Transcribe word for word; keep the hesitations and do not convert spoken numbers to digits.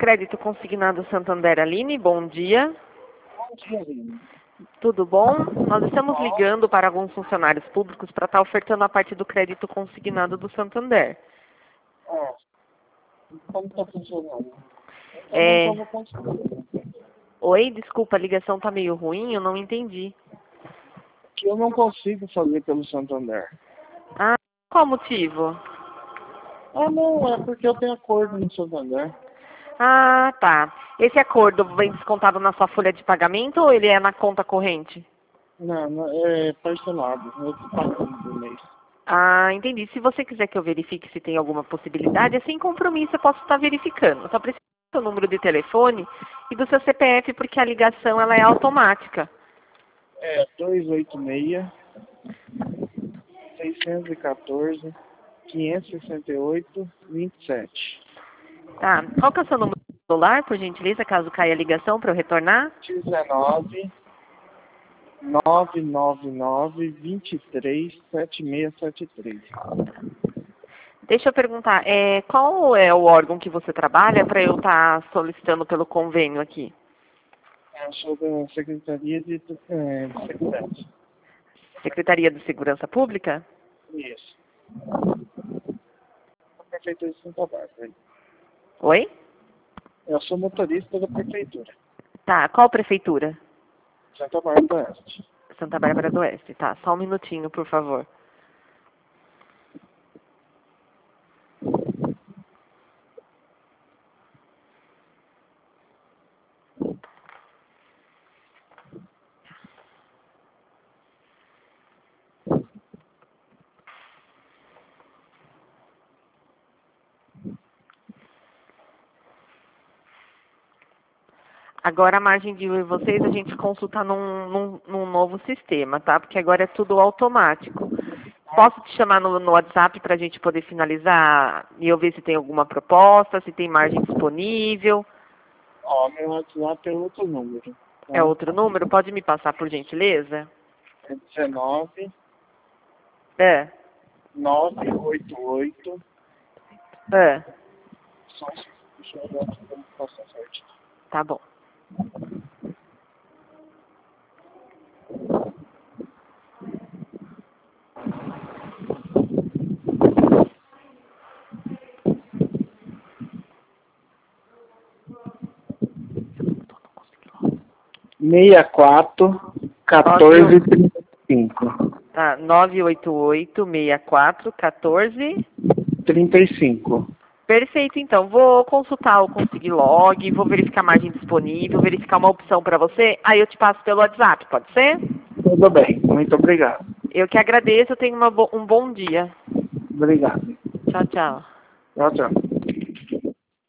Crédito Consignado Santander, Aline, bom dia. Bom dia, Aline. Tudo bom? Nós estamos ligando para alguns funcionários públicos para estar ofertando a parte do crédito consignado do Santander. É. Como está funcionando? Eu É... não estou conseguindo. Oi, desculpa, a ligação está meio ruim, eu não entendi. Que eu não consigo fazer pelo Santander. Ah, qual motivo? Ah, não, é porque eu tenho acordo no Santander. Ah, tá. Esse acordo vem descontado na sua folha de pagamento ou ele é na conta corrente? Não, não, é parcelado. Eu estou pagando por mês. Ah, entendi. Se você quiser que eu verifique se tem alguma possibilidade, é sem compromisso, eu posso estar verificando. Eu só preciso do seu número de telefone e do seu C P F, porque a ligação ela é automática. É dois oito seis, seiscentos e quatorze, quinhentos e sessenta e oito, vinte e sete. Tá. Qual que é o seu número de celular, por gentileza, caso caia a ligação para eu retornar? dezenove, nove nove nove, vinte e três, setenta e seis setenta e três. Deixa eu perguntar, é, qual é o órgão que você trabalha para eu estar solicitando pelo convênio aqui? Eu sou da Secretaria de, é, de Segurança. Secretaria de Segurança Pública? Isso. A Prefeitura de Santa Bárbara. Oi? Eu sou motorista da Prefeitura. Tá, qual prefeitura? Santa Bárbara do Oeste. Santa Bárbara do Oeste. Tá, só um minutinho, por favor. Agora a margem de vocês a gente consulta num, num, num novo sistema, tá? Porque agora é tudo automático. Posso te chamar no, no WhatsApp para a gente poder finalizar e eu ver se tem alguma proposta, se tem margem disponível? Ó, meu WhatsApp é outro número. Tá? É outro número? Pode me passar, por gentileza? É dezenove, É. nove oito oito. É. Só um segundo, deixa eu olhar aqui como passar certo. Tá bom. sessenta e quatro, quatorze, trinta e cinco. Tá, nove oito oito, seis quatro, um quatro. trinta e cinco. Perfeito, então. Vou consultar o Consiglog, vou verificar a margem disponível, verificar uma opção para você, aí eu te passo pelo WhatsApp, pode ser? Tudo bem, muito obrigado. Eu que agradeço, tenha uma bo- um bom dia. Obrigado. Tchau, tchau. Tchau, tchau.